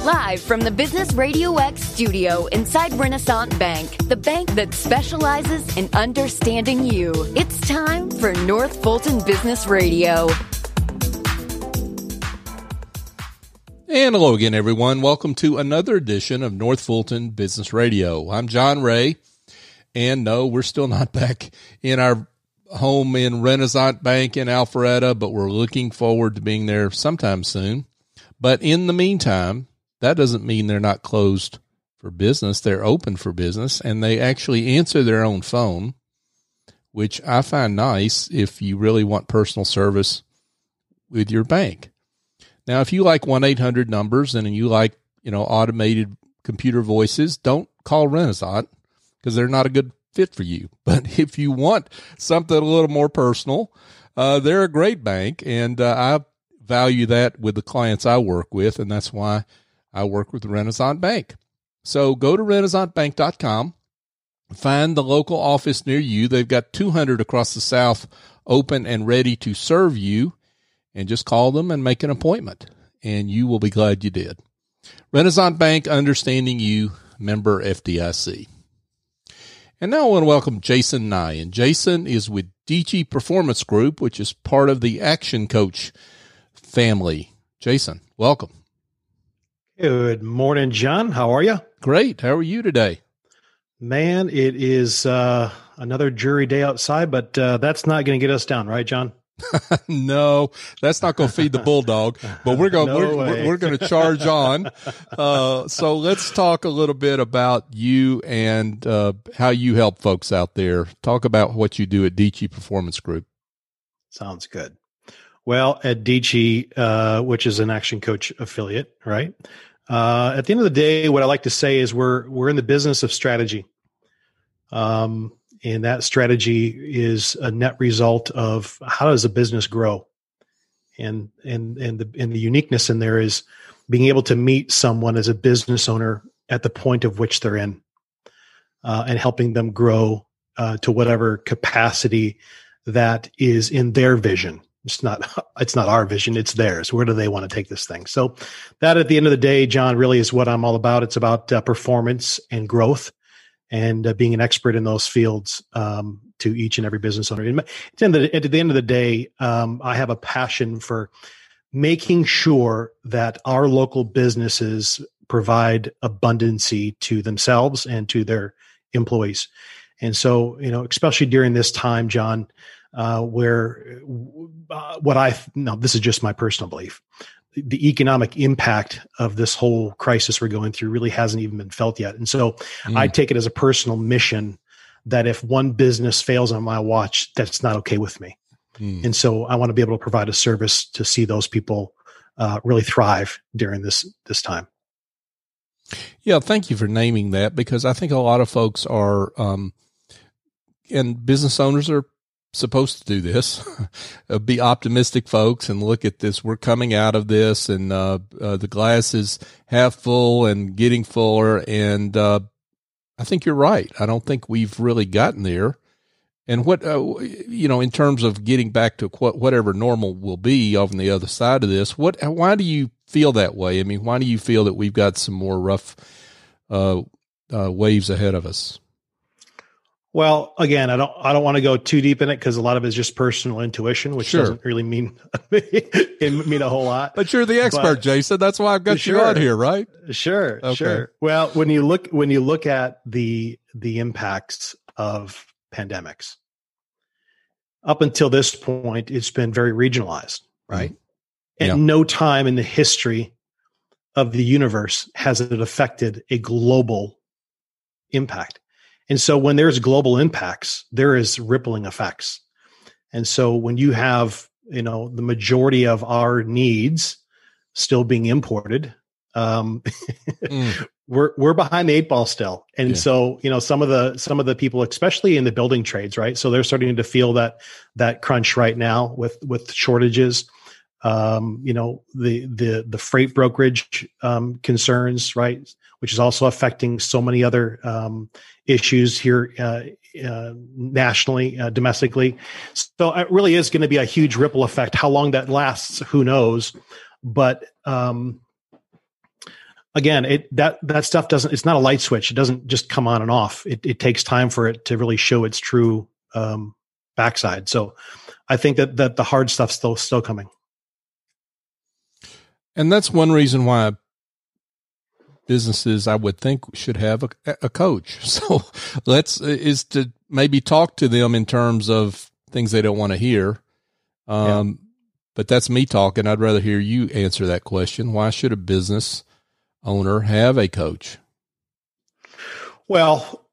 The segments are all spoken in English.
Live from the Business Radio X studio inside Renaissance Bank, the bank that specializes in understanding you. It's time for North Fulton Business Radio. And hello again, everyone. Welcome to another edition of North Fulton Business Radio. I'm John Ray, and no, we're still not back in our home in Renaissance Bank in Alpharetta, but we're looking forward to being there sometime soon. But in the meantime, that doesn't mean they're not closed for business. They're open for business, and they actually answer their own phone, which I find nice if you really want personal service with your bank. Now, if you like 1-800 numbers and you like, automated computer voices, don't call Renaissance because they're not a good fit for you. But if you want something a little more personal, they're a great bank, and I value that with the clients I work with, and that's why I work with Renaissance Bank. So go to renaissancebank.com, find the local office near you. They've got 200 across the South open and ready to serve you, and just call them and make an appointment, and you will be glad you did. Renaissance Bank, understanding you, member FDIC. And now I want to welcome Jason Nye, and Jason is with DG Performance Group, which is part of the Action Coach family. Jason, welcome. Good morning, John. How are you? Great. How are you today? Man, it is another dreary day outside, but that's not going to get us down, right, John? No, that's not going to feed the bulldog, but we're going we're going to charge on. So let's talk a little bit about you and how you help folks out there. Talk about what you do at DG Performance Group. Sounds good. Well, at DG, which is an Action Coach affiliate, right? At the end of the day, what I like to say is we're in the business of strategy. And that strategy is a net result of how does a business grow? And the uniqueness in there is being able to meet someone as a business owner at the point of which they're in, and helping them grow to whatever capacity that is in their vision. It's not our vision, it's theirs. Where do they want to take this thing? So that at the end of the day, John, really is what I'm all about. It's about performance and growth, and being an expert in those fields to each and every business owner. At the end of the day, I have a passion for making sure that our local businesses provide abundancy to themselves and to their employees. And so, especially during this time, John, where this is just my personal belief, the economic impact of this whole crisis we're going through really hasn't even been felt yet. And so I take it as a personal mission that if one business fails on my watch, that's not okay with me. And so I want to be able to provide a service to see those people really thrive during this time. Yeah, thank you for naming that, because I think a lot of folks are, and business owners are supposed to do this, be optimistic folks and look at this. We're coming out of this, and the glass is half full and getting fuller. And I think you're right. I don't think we've really gotten there. And what, in terms of getting back to whatever normal will be on the other side of this, why do you feel that way? I mean, why do you feel that we've got some more rough waves ahead of us? Well, again, I don't want to go too deep in it because a lot of it is just personal intuition, which doesn't really mean a whole lot. But you're the expert, Jason. That's why I've got you on here, right? Sure. Well, when you look at the impacts of pandemics, up until this point, it's been very regionalized, right? At no time in the history of the universe has it affected a global impact. And so when there's global impacts, there is rippling effects. And so when you have, the majority of our needs still being imported, we're behind the eight ball still. And so, some of the people, especially in the building trades, right? So they're starting to feel that crunch right now with shortages. The freight brokerage concerns, right, which is also affecting so many other issues here nationally, domestically. So it really is going to be a huge ripple effect. How long that lasts, who knows? But again, that stuff it's not a light switch. It doesn't just come on and off. It takes time for it to really show its true backside. So I think that the hard stuff's still coming. And that's one reason why businesses, I would think, should have a coach. So is to maybe talk to them in terms of things they don't want to hear. But that's me talking. I'd rather hear you answer that question. Why should a business owner have a coach? Well,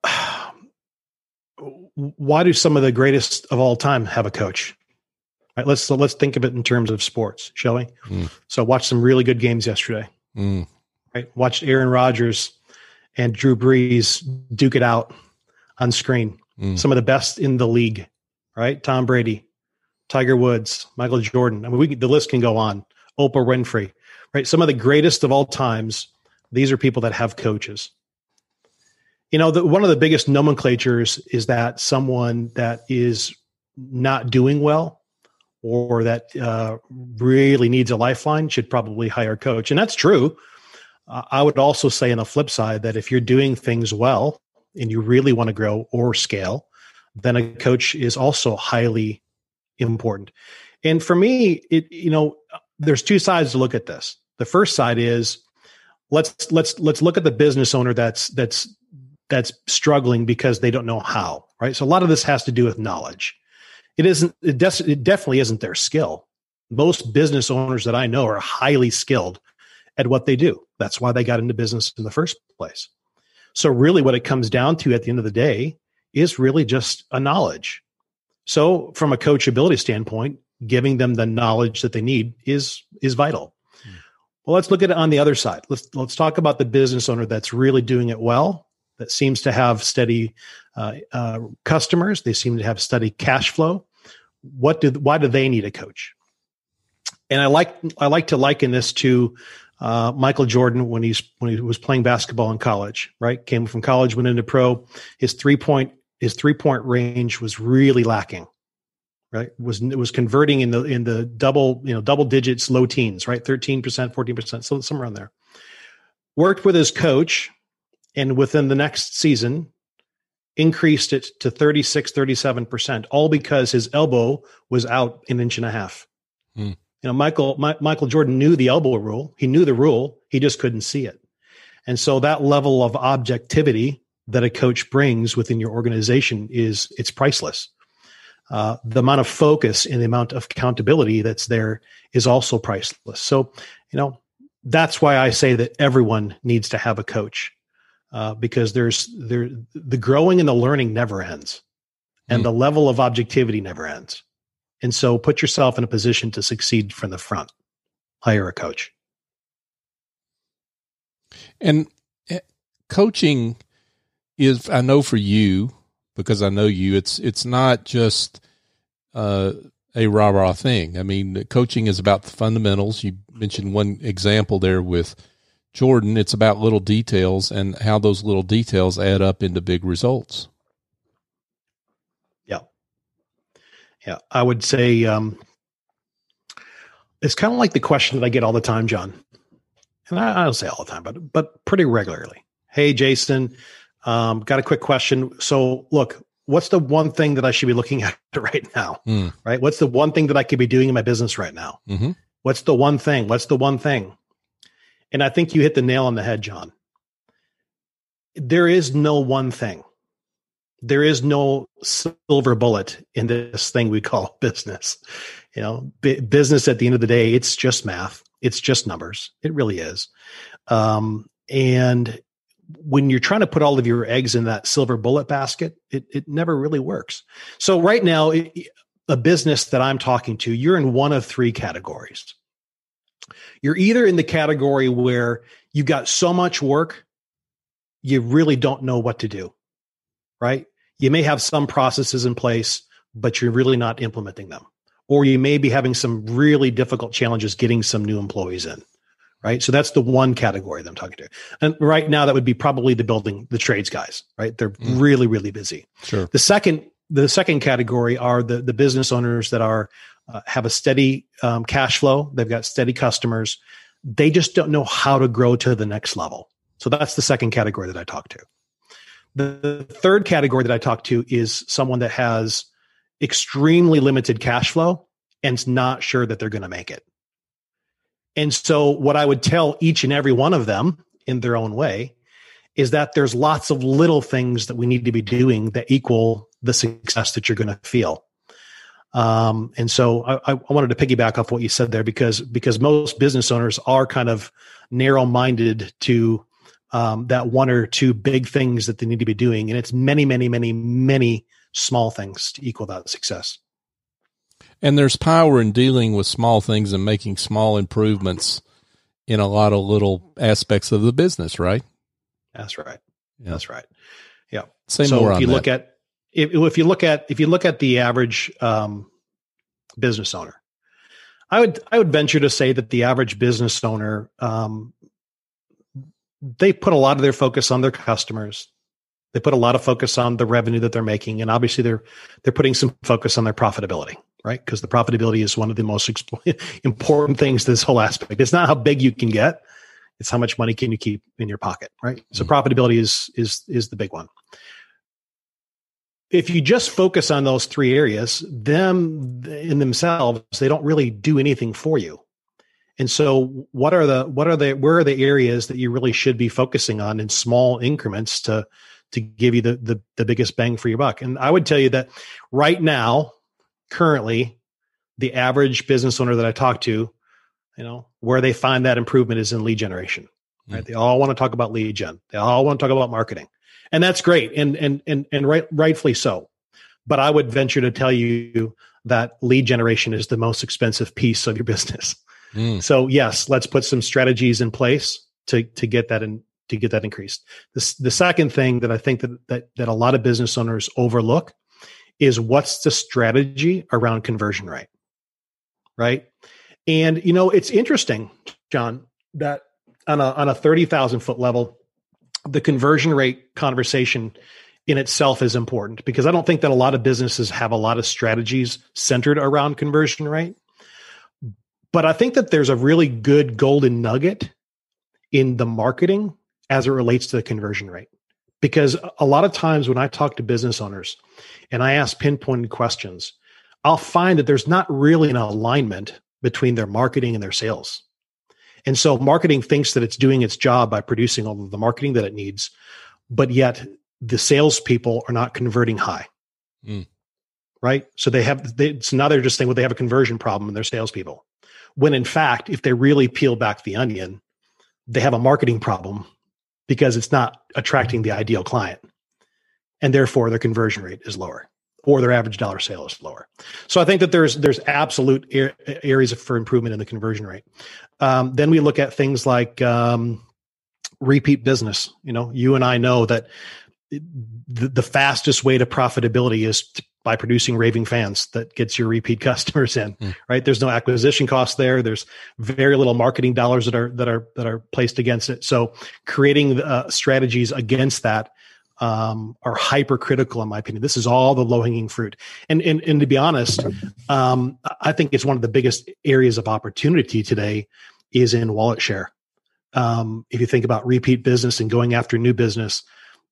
why do some of the greatest of all time have a coach? Right, let's think of it in terms of sports, shall we? So watched some really good games yesterday. Right, watched Aaron Rodgers and Drew Brees duke it out on screen. Some of the best in the league. Right, Tom Brady, Tiger Woods, Michael Jordan. I mean, the list can go on. Oprah Winfrey. Right, some of the greatest of all times. These are people that have coaches. You know, one of the biggest nomenclatures is that someone that is not doing well or that really needs a lifeline should probably hire a coach. And that's true. I would also say on the flip side that if you're doing things well and you really want to grow or scale, then a coach is also highly important. And for me, there's two sides to look at this. The first side is let's look at the business owner that's struggling because they don't know how, right? So a lot of this has to do with knowledge. It definitely isn't their skill. Most business owners that I know are highly skilled at what they do. That's why they got into business in the first place. So really what it comes down to at the end of the day is really just a knowledge. So from a coachability standpoint, giving them the knowledge that they need is vital. Well, let's look at it on the other side. Let's talk about the business owner that's really doing it well, that seems to have steady customers. They seem to have steady cash flow. Why do they need a coach? And I like to liken this to Michael Jordan when he was playing basketball in college. Right, came from college, went into pro. His 3-point range was really lacking. Right, it was converting in the double digits, low teens. Right, 13%, 14%, so somewhere around there. Worked with his coach. And within the next season, increased it to 36, 37%, all because his elbow was out an inch and a half. You know, Michael Jordan knew the elbow rule. He knew the rule. He just couldn't see it. And so that level of objectivity that a coach brings within your organization it's priceless. The amount of focus and the amount of accountability that's there is also priceless. So, that's why I say that everyone needs to have a coach. Because the growing and the learning never ends, and the level of objectivity never ends. And so put yourself in a position to succeed from the front. Hire a coach. And coaching is, I know for you, because I know you, it's not just a rah-rah thing. I mean, coaching is about the fundamentals. You mentioned one example there with Jordan. It's about little details and how those little details add up into big results. Yeah. I would say it's kind of like the question that I get all the time, John. And I don't say all the time, but pretty regularly. Hey, Jason, got a quick question. So look, what's the one thing that I should be looking at right now? Right? What's the one thing that I could be doing in my business right now? What's the one thing? What's the one thing? And I think you hit the nail on the head, John. There is no one thing. There is no silver bullet in this thing we call business. Business at the end of the day, it's just math. It's just numbers. It really is. And when you're trying to put all of your eggs in that silver bullet basket, it never really works. So right now, a business that I'm talking to, you're in one of three categories. You're either in the category where you've got so much work, you really don't know what to do, right? You may have some processes in place, but you're really not implementing them. Or you may be having some really difficult challenges getting some new employees in, right? So that's the one category that I'm talking to. And right now, that would be probably the trades guys, right? They're really, really busy. Sure. The second category are the business owners that have a steady cash flow. They've got steady customers. They just don't know how to grow to the next level. So that's the second category that I talk to. The third category that I talk to is someone that has extremely limited cash flow and is not sure that they're going to make it. And so what I would tell each and every one of them in their own way is that there's lots of little things that we need to be doing that equal the success that you're going to feel. And so I wanted to piggyback off what you said there because most business owners are kind of narrow-minded to that one or two big things that they need to be doing. And it's many, many, many, many small things to equal that success. And there's power in dealing with small things and making small improvements in a lot of little aspects of the business, right? That's right. Yeah. That's right. Yeah. Say more on if you that. look at if you look at the average business owner, I would venture to say that the average business owner, they put a lot of their focus on their customers. They put a lot of focus on the revenue that they're making, and obviously they're putting some focus on their profitability, right? Because the profitability is one of the most important things to this whole aspect. It's not how big you can get; it's how much money can you keep in your pocket, right? So profitability is the big one. If you just focus on those three areas, them in themselves, they don't really do anything for you. And so where are the areas that you really should be focusing on in small increments to give you the biggest bang for your buck? And I would tell you that right now, currently, the average business owner that I talk to, where they find that improvement is in lead generation, right? They all want to talk about lead gen. They all want to talk about marketing. And that's great. And rightfully so. But I would venture to tell you that lead generation is the most expensive piece of your business. So yes, let's put some strategies in place to get that increased. The second thing that I think that a lot of business owners overlook is what's the strategy around conversion rate, right? And it's interesting, John, that on a 30,000 foot level, the conversion rate conversation in itself is important because I don't think that a lot of businesses have a lot of strategies centered around conversion rate. But I think that there's a really good golden nugget in the marketing as it relates to the conversion rate. Because a lot of times when I talk to business owners and I ask pinpointed questions, I'll find that there's not really an alignment between their marketing and their sales. And so marketing thinks that it's doing its job by producing all of the marketing that it needs, but yet the salespeople are not converting high. Right? So so now they're just saying, well, they have a conversion problem in their salespeople. When in fact, if they really peel back the onion, they have a marketing problem because it's not attracting the ideal client. And therefore their conversion rate is lower or their average dollar sale is lower. So I think that there's absolute areas for improvement in the conversion rate. Then we look at things like repeat business. You and I know that the fastest way to profitability is by producing raving fans that gets your repeat customers in, right? There's no acquisition cost there. There's very little marketing dollars that are placed against it. So creating strategies against that are hypercritical in my opinion. This is all the low-hanging fruit. And to be honest, I think it's one of the biggest areas of opportunity today is in wallet share. If you think about repeat business and going after new business,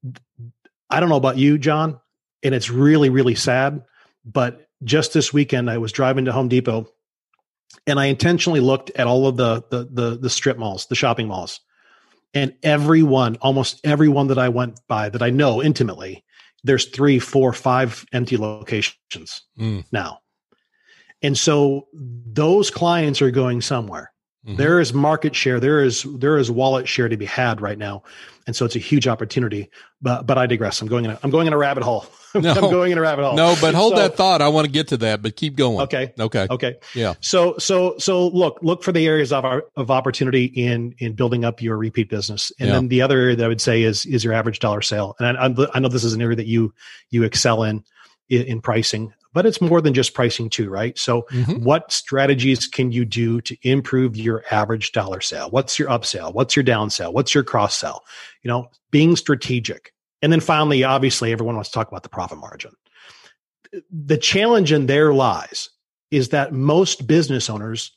I don't know about you, John, and it's really, really sad, but just this weekend I was driving to Home Depot and I intentionally looked at all of the strip malls, the shopping malls. And almost everyone that I went by that I know intimately, there's 3, 4, 5 empty locations now. And so those clients are going somewhere. There is market share. There is wallet share to be had right now. And so it's a huge opportunity, but I digress. I'm going in a rabbit hole. No, I'm going in a rabbit hole. No, but hold that thought. I want to get to that, but keep going. Okay. Yeah. So look for the areas of opportunity in building up your repeat business. And then the other area that I would say is your average dollar sale. And I know this is an area that you excel in pricing, but it's more than just pricing too, right? So what strategies can you do to improve your average dollar sale? What's your upsell? What's your downsell? What's your cross sell? Being strategic. And then finally, obviously, everyone wants to talk about the profit margin. The challenge in there lies is that most business owners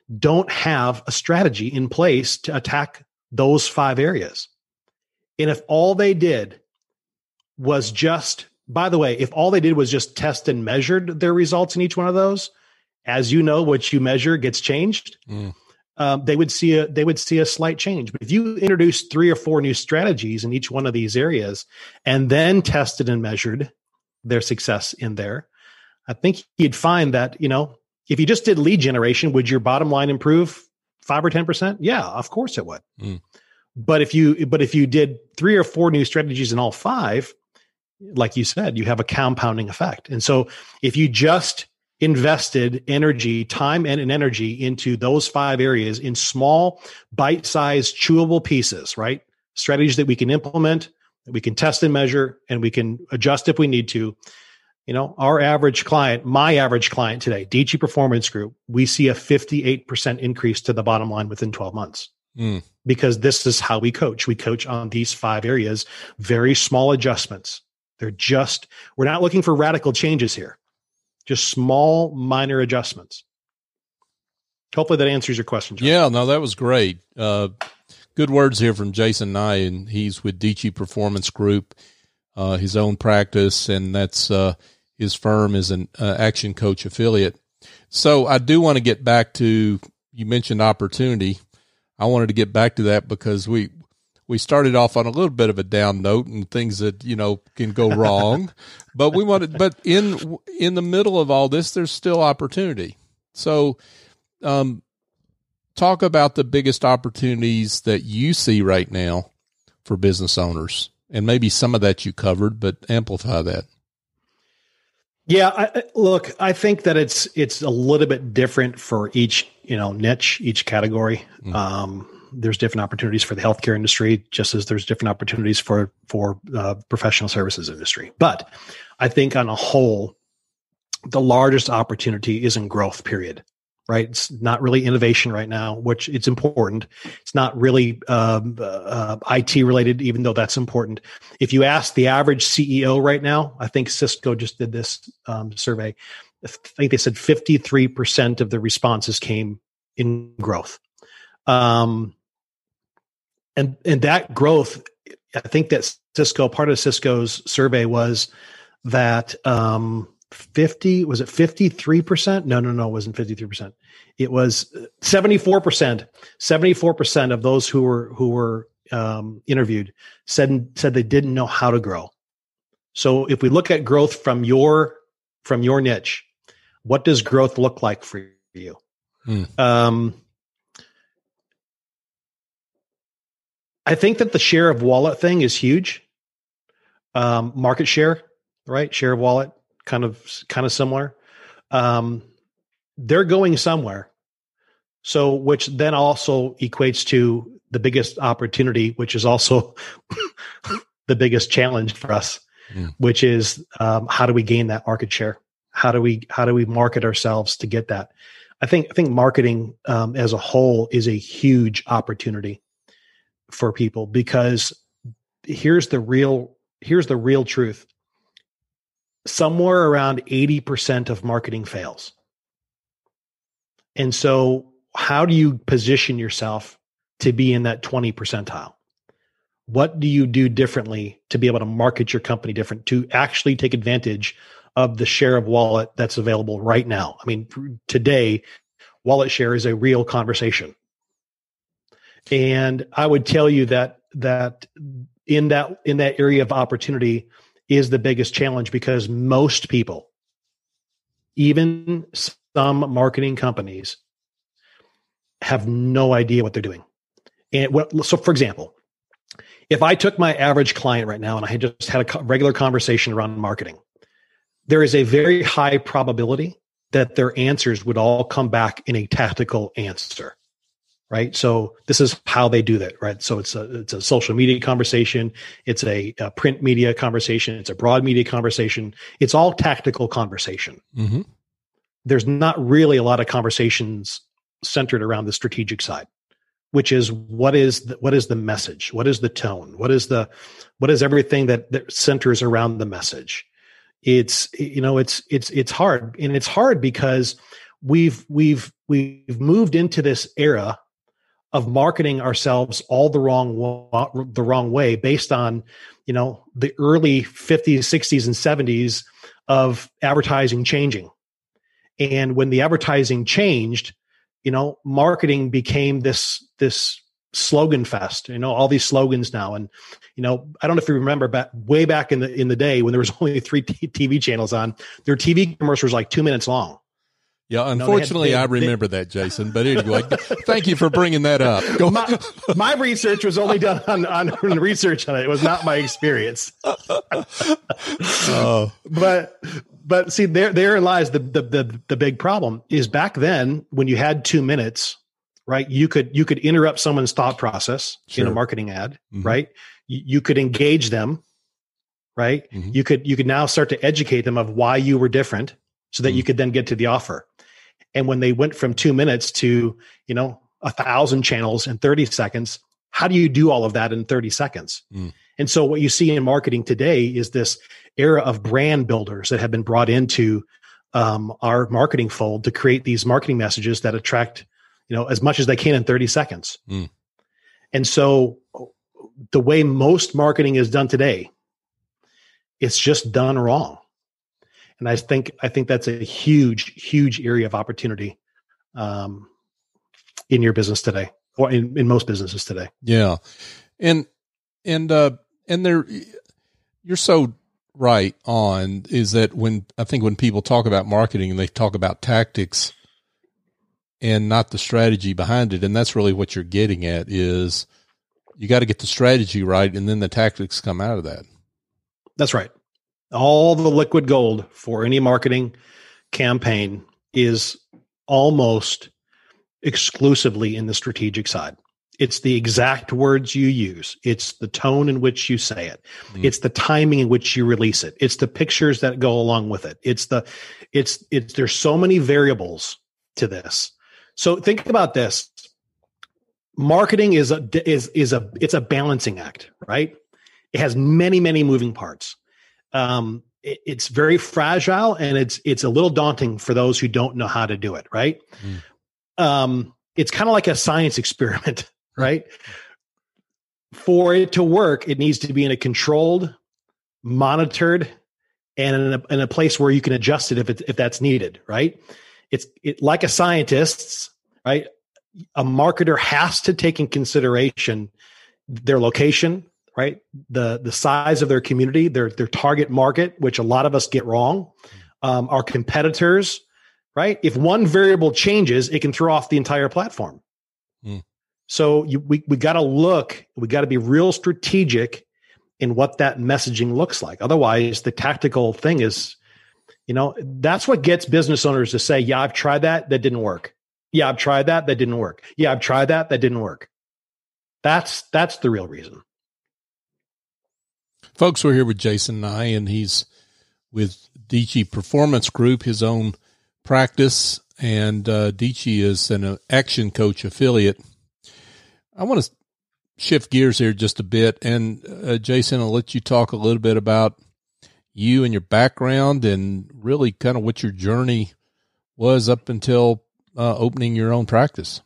don't have a strategy in place to attack those 5 areas. And if all they did was just, by the way, if all they did was just test and measured their results in each one of those, as you know, what you measure gets changed. They would see a slight change. But if you introduce 3 or 4 new strategies in each one of these areas and then tested and measured their success in there, I think you'd find that, if you just did lead generation, would your bottom line improve 5 or 10%? Yeah, of course it would. But if you did 3 or 4 new strategies in all 5, like you said, you have a compounding effect. And so if you just invested time and energy into those 5 areas in small, bite-sized, chewable pieces, right? Strategies that we can implement, that we can test and measure, and we can adjust if we need to. Our average client, my average client today, DG Performance Group, we see a 58% increase to the bottom line within 12 months. Because this is how we coach. We coach on these 5 areas, very small adjustments. We're not looking for radical changes here. Just small, minor adjustments. Hopefully that answers your question, John. Yeah, no, that was great. Good words here from Jason Nye, and he's with DG Performance Group, his own practice, and that's his firm is an Action Coach affiliate. So I do want to get back to, you mentioned opportunity. I wanted to get back to that because we started off on a little bit of a down note and things that, can go wrong, but in the middle of all this, there's still opportunity. So, talk about the biggest opportunities that you see right now for business owners, and maybe some of that you covered, but amplify that. Yeah, I think that it's a little bit different for each, niche, each category. There's different opportunities for the healthcare industry, just as there's different opportunities for professional services industry. But I think on a whole, the largest opportunity is in growth, period. Right? It's not really innovation right now, which it's important. It's not really IT related, even though that's important. If you ask the average CEO right now, I think Cisco just did this survey. I think they said 53% of the responses came in growth. And that growth, I think that part of Cisco's survey was that 53%? No, it wasn't 53%. It was 74%. 74% of those who were interviewed said they didn't know how to grow. So if we look at growth from your niche, what does growth look like for you? I think that the share of wallet thing is huge. Market share, right? Share of wallet. Kind of similar. They're going somewhere. So, which then also equates to the biggest opportunity, which is also the biggest challenge for us, which is how do we gain that market share? How do we market ourselves to get that? I think marketing as a whole is a huge opportunity for people, because here's the real truth. Somewhere around 80% of marketing fails. And so how do you position yourself to be in that 20 percentile? What do you do differently to be able to market your company different, to actually take advantage of the share of wallet that's available right now? I mean, today, wallet share is a real conversation. And I would tell you that in that area of opportunity is the biggest challenge, because most people, even some marketing companies, have no idea what they're doing. So for example, if I took my average client right now and I had just had a regular conversation around marketing, there is a very high probability that their answers would all come back in a tactical answer. Right. So this is how they do that. Right. So it's a social media conversation. It's a print media conversation. It's a broad media conversation. It's all tactical conversation. Mm-hmm. There's not really a lot of conversations centered around the strategic side, which is what is the message? What is the tone? What is everything that centers around the message? It's hard, and it's hard because we've moved into this era of marketing ourselves all the wrong way based on, the early 50s, 60s, and 70s of advertising changing. And when the advertising changed, marketing became this slogan fest, all these slogans now. And, I don't know if you remember way back in the day when there was only 3 TV channels on, their TV commercials were like 2 minutes long. Yeah, unfortunately, I remember that, Jason. But anyway, thank you for bringing that up. My research was only done on research on it. It was not my experience. But see, therein lies the big problem. Is back then when you had 2 minutes, right? You could interrupt someone's thought process in a marketing ad, right? You could engage them, right? Mm-hmm. You could now start to educate them of why you were different, so that you could then get to the offer. And when they went from 2 minutes to, 1,000 channels in 30 seconds, how do you do all of that in 30 seconds? Mm. And so what you see in marketing today is this era of brand builders that have been brought into our marketing fold to create these marketing messages that attract, as much as they can in 30 seconds. Mm. And so the way most marketing is done today, it's just done wrong. And I think that's a huge area of opportunity in your business today, or in most businesses today. Yeah, and there, you're so right on. Is that when people talk about marketing, they talk about tactics and not the strategy behind it, and that's really what you're getting at. Is you got to get the strategy right, and then the tactics come out of that. That's right. All the liquid gold for any marketing campaign is almost exclusively in the strategic side. It's the exact words you use. It's the tone in which you say it. Mm. It's the timing in which you release it. It's the pictures that go along with it. There's so many variables to this. So think about this. Marketing is a balancing act, right? It has many, many moving parts. It's very fragile, and it's a little daunting for those who don't know how to do it, right? Mm. It's kind of like a science experiment, right? For it to work, it needs to be in a controlled, monitored, and in a place where you can adjust it if that's needed, right? It's like a scientist, right? A marketer has to take in consideration their location, right? The size of their community, their target market, which a lot of us get wrong, our competitors, right? If one variable changes, it can throw off the entire platform. Mm. So we got to be real strategic in what that messaging looks like. Otherwise, the tactical thing is, that's what gets business owners to say, yeah, I've tried that didn't work. Yeah, I've tried that didn't work. Yeah, I've tried that didn't work. That's the real reason. Folks, we're here with Jason Nye, and he's with Dici Performance Group, his own practice, and Dici is an Action Coach affiliate. I want to shift gears here just a bit, and Jason, I'll let you talk a little bit about you and your background and really kind of what your journey was up until opening your own practice.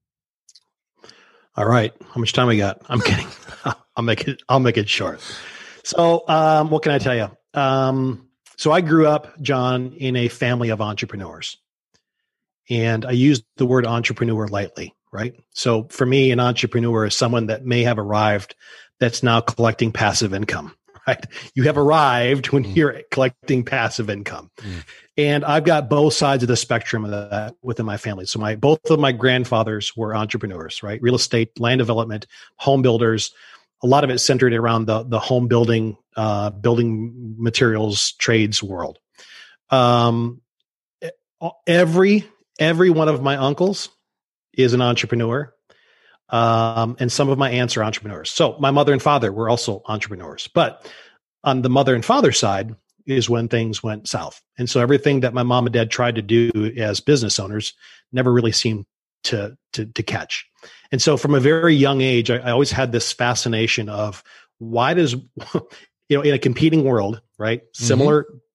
All right. How much time we got? I'm kidding. I'll make it short. So, what can I tell you? So I grew up, John, in a family of entrepreneurs, and I use the word entrepreneur lightly, right? So for me, an entrepreneur is someone that may have arrived that's now collecting passive income, right? You have arrived when you're collecting passive income. Mm. And I've got both sides of the spectrum of that within my family. So both of my grandfathers were entrepreneurs, right? Real estate, land development, home builders. A lot of it centered around the home building, building materials trades world. Every one of my uncles is an entrepreneur, and some of my aunts are entrepreneurs. So my mother and father were also entrepreneurs. But on the mother and father side is when things went south. And so everything that my mom and dad tried to do as business owners never really seemed to catch. And so from a very young age, I always had this fascination of why does, in a competing world, right? Similar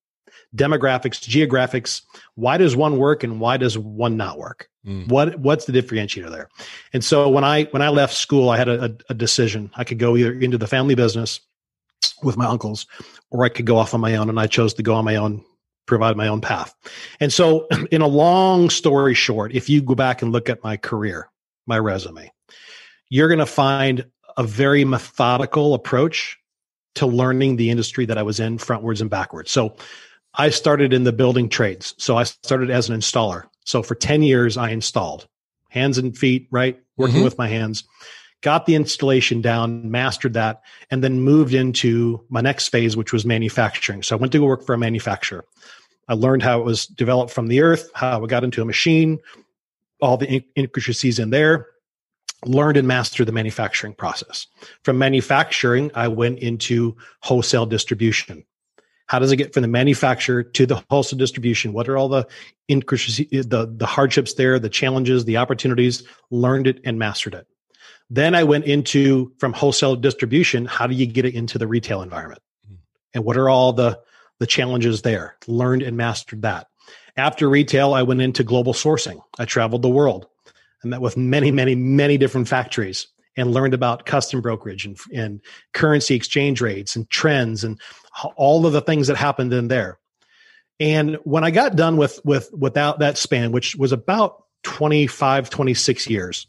demographics, geographics. Why does one work and why does one not work? What's the differentiator there? And so when I left school, I had a decision. I could go either into the family business with my uncles, or I could go off on my own. And I chose to go on my own, provide my own path. And so in a long story short, if you go back and look at my career, my resume, you're going to find a very methodical approach to learning the industry that I was in frontwards and backwards. So I started in the building trades. So I started as an installer. So for 10 years, I installed hands and feet, right? Working with my hands, got the installation down, mastered that, and then moved into my next phase, which was manufacturing. So I went to go work for a manufacturer. I learned how it was developed from the earth, how it got into a machine, all the intricacies in there, learned and mastered the manufacturing process. From manufacturing, I went into wholesale distribution. How does it get from the manufacturer to the wholesale distribution? What are all the intricacies, the hardships there, the challenges, the opportunities? Learned it and mastered it. Then I went into, from wholesale distribution, how do you get it into the retail environment? And what are all the challenges there? Learned and mastered that. After retail, I went into global sourcing. I traveled the world. I met with many, many, many different factories and learned about custom brokerage and currency exchange rates and trends and all of the things that happened in there. And when I got done without that span, which was about 25, 26 years,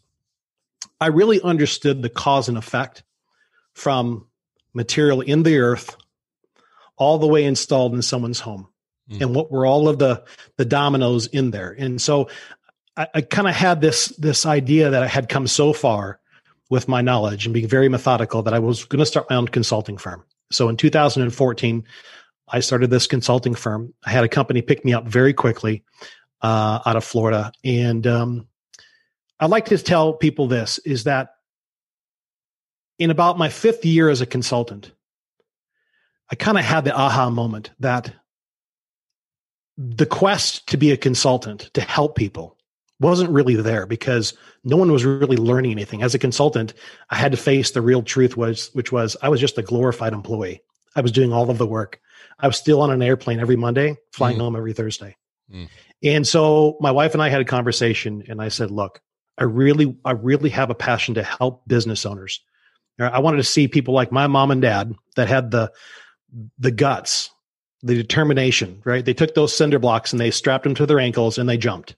I really understood the cause and effect from material in the earth all the way installed in someone's home, and what were all of the dominoes in there. And so I kind of had this idea that I had come so far with my knowledge and being very methodical that I was going to start my own consulting firm. So in 2014, I started this consulting firm. I had a company pick me up very quickly out of Florida. And I'd like to tell people this, is that in about my 5th year as a consultant, I kind of had the aha moment that the quest to be a consultant, to help people, wasn't really there because no one was really learning anything. As a consultant, I had to face the real truth, which was I was just a glorified employee. I was doing all of the work. I was still on an airplane every Monday, flying home every Thursday. And so my wife and I had a conversation, and I said, look, I really have a passion to help business owners. I wanted to see people like my mom and dad that had the guts, the determination, right? They took those cinder blocks and they strapped them to their ankles and they jumped.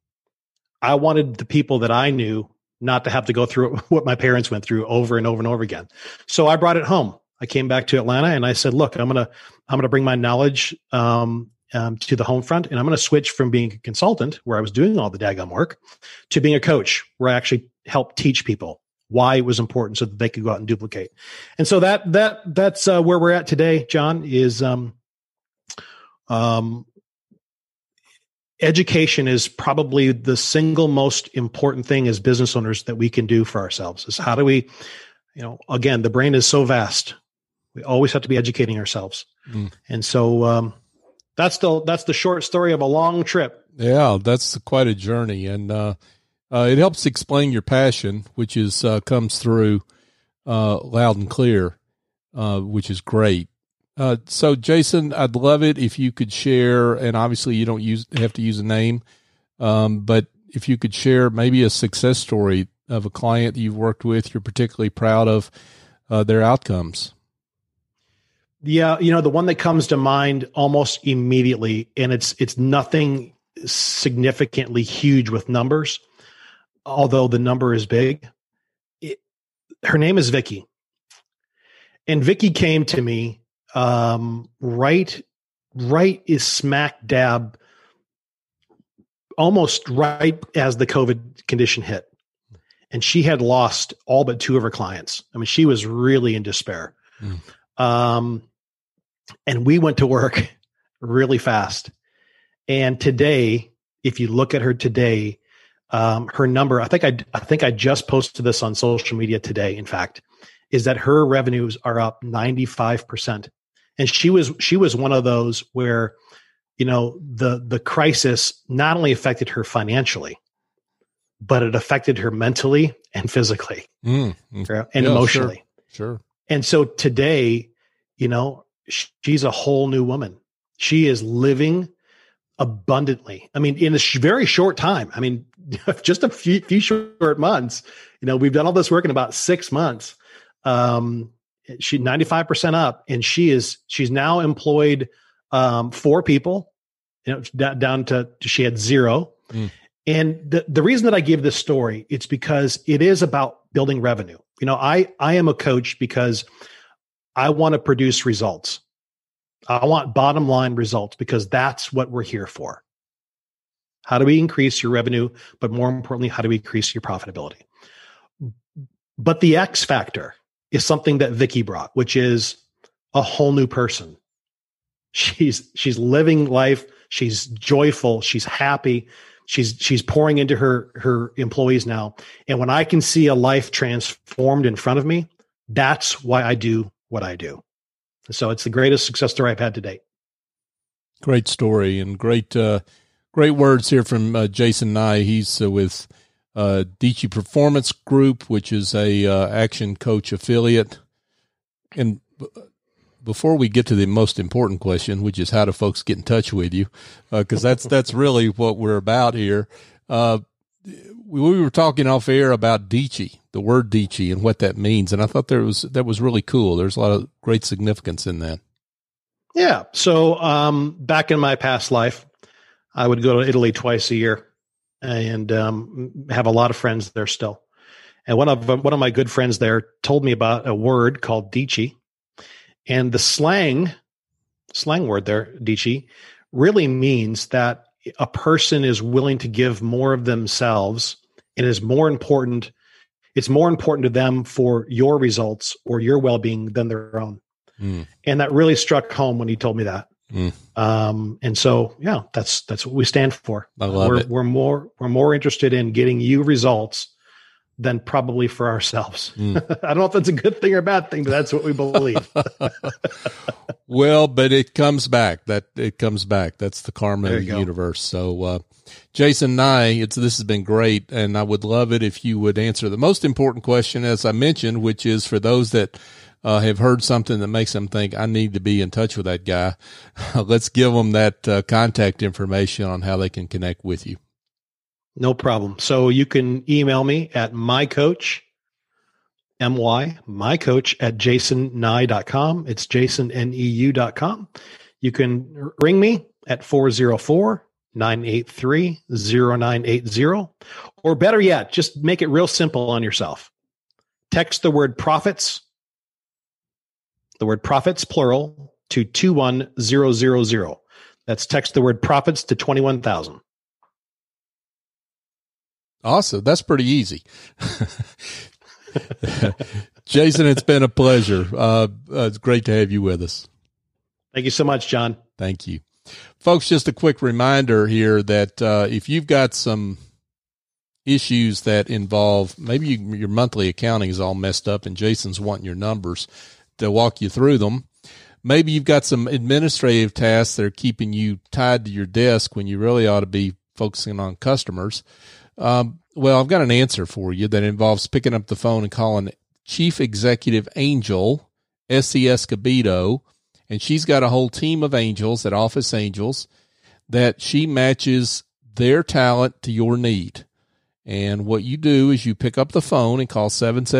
I wanted the people that I knew not to have to go through what my parents went through over and over and over again. So I brought it home. I came back to Atlanta and I said, look, I'm going to bring my knowledge to the home front, and I'm going to switch from being a consultant where I was doing all the daggum work to being a coach where I actually helped teach people why it was important so that they could go out and duplicate. And so that's where we're at today, John, is education is probably the single most important thing as business owners that we can do for ourselves. Is how do we, again, the brain is so vast. We always have to be educating ourselves. And so that's the short story of a long trip. Yeah, that's quite a journey. And it helps explain your passion, which is comes through loud and clear, which is great. So Jason, I'd love it if you could share, and obviously you don't have to use a name, but if you could share maybe a success story of a client that you've worked with, you're particularly proud of their outcomes. Yeah. The one that comes to mind almost immediately, and it's nothing significantly huge with numbers, although the number is big. Her name is Vicky. And Vicky came to me right is smack dab, almost right as the COVID condition hit. And she had lost all but 2 of her clients. I mean, she was really in despair. And we went to work really fast. And today, if you look at her today, her number, I think I just posted this on social media today, in fact, is that her revenues are up 95%. And she was one of those where, the crisis not only affected her financially, but it affected her mentally and physically and emotionally. Sure. And so today, she's a whole new woman. She is living abundantly. I mean, in a very short time. I mean, just a few short months. We've done all this work in about 6 months. She's 95% up, and she's now employed 4 people. Down to she had 0. And the reason that I give this story, it's because it is about building revenue. I am a coach because I want to produce results. I want bottom line results because that's what we're here for. How do we increase your revenue? But more importantly, how do we increase your profitability? But the X factor is something that Vicki brought, which is a whole new person. She's living life. She's joyful. She's happy. She's pouring into her employees now. And when I can see a life transformed in front of me, that's why I do what I do. So it's the greatest success story I've had to date. Great story and great words here from Jason Nye. He's with Dici Performance Group, which is a Action Coach affiliate. And before we get to the most important question, which is how do folks get in touch with you, because that's really what we're about here. We were talking off air about Dici, the word Dici, and what that means, and I thought that was really cool. There's a lot of great significance in that. Yeah. So back in my past life, I would go to Italy twice a year and have a lot of friends there still. And one of my good friends there told me about a word called Dici, and the slang word there, Dici, really means that a person is willing to give more of themselves, and it's more important to them for your results or your well-being than their own. And that really struck home when he told me that. And so, yeah, that's what we stand for. I love it. We're more interested in getting you results than probably for ourselves. I don't know if that's a good thing or a bad thing, but that's what we believe. Well, but it comes back. That's the karma of the universe. So, Jason Nye, this has been great. And I would love it if you would answer the most important question, as I mentioned, which is for those that have heard something that makes them think I need to be in touch with that guy. Let's give them that contact information on how they can connect with you. No problem. So you can email me at mycoach at jasonnye.com. It's jasonneu.com. You can ring me at 404-983-0980. Or better yet, just make it real simple on yourself. Text the word profits plural, to 21000. That's text the word profits to 21,000. Awesome. That's pretty easy. Jason, it's been a pleasure. It's great to have you with us. Thank you so much, John. Thank you. Folks, just a quick reminder here that if you've got some issues that involve, maybe your monthly accounting is all messed up and Jason's wanting your numbers to walk you through them. Maybe you've got some administrative tasks that are keeping you tied to your desk when you really ought to be focusing on customers. Well, I've got an answer for you that involves picking up the phone and calling Chief Executive Angel, S.C. Escobedo, and she's got a whole team of angels at Office Angels that she matches their talent to your need. And what you do is you pick up the phone and call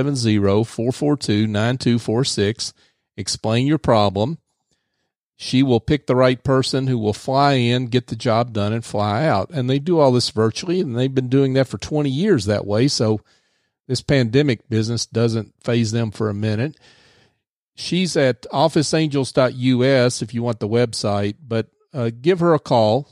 770-442-9246, explain your problem. She will pick the right person who will fly in, get the job done, and fly out. And they do all this virtually, and they've been doing that for 20 years that way. So this pandemic business doesn't faze them for a minute. She's at officeangels.us if you want the website, but give her a call,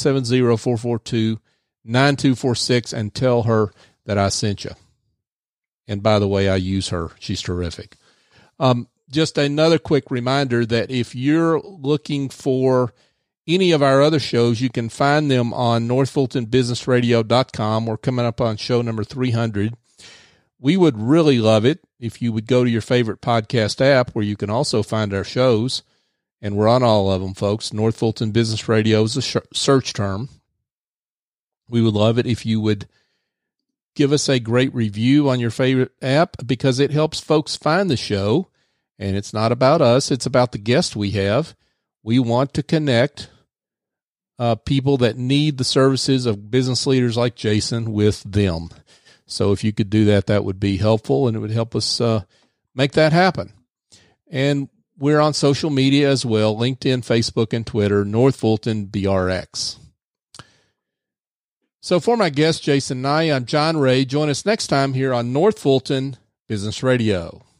770-442-9246, and tell her that I sent you. And by the way, I use her. She's terrific. Just another quick reminder that if you're looking for any of our other shows, you can find them on northfultonbusinessradio.com. We're coming up on show number 300. We would really love it if you would go to your favorite podcast app where you can also find our shows, and we're on all of them, folks. North Fulton Business Radio is a search term. We would love it if you would give us a great review on your favorite app because it helps folks find the show. And it's not about us. It's about the guest we have. We want to connect people that need the services of business leaders like Jason with them. So if you could do that, that would be helpful, and it would help us make that happen. And we're on social media as well, LinkedIn, Facebook, and Twitter, North Fulton BRX. So for my guest, Jason Nye, I'm John Ray. Join us next time here on North Fulton Business Radio.